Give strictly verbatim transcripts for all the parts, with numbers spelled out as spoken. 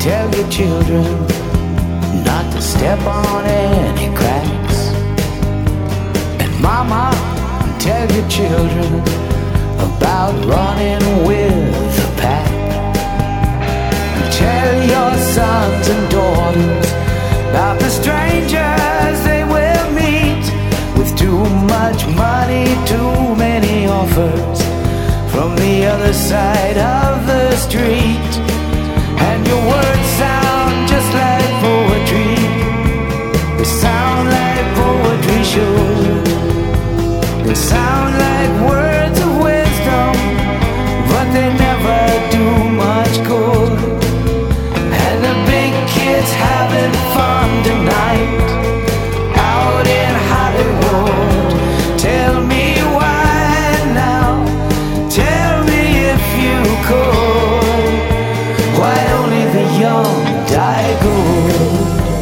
tell your children not to step on any cracks. And mama, tell your children about running with the pack. And tell your sons and daughters about the strangers they will meet with too much money, too many offers from the other side of the street. And your words sound just like poetry. They sound like poetry should. They sound like words of wisdom, but they never do much good. And the big kids having fun tonight out in Hollywood. Tell me why now, tell me if you could, why only the young die good.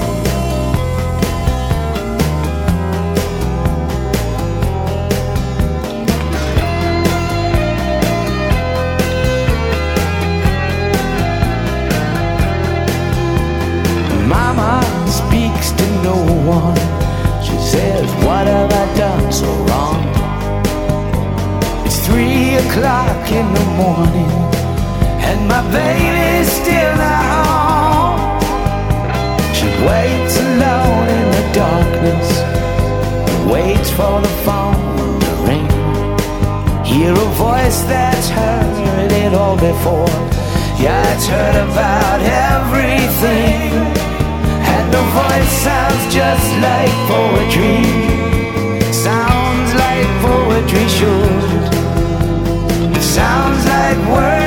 Mama speaks to no one. She says, what have I done so wrong? It's three o'clock in the morning and my baby's still not home. She waits alone in the darkness, waits for the phone to ring. Hear a voice that's heard it all before. Yeah, it's heard about everything. And the voice sounds just like poetry. Sounds like poetry should. It sounds like words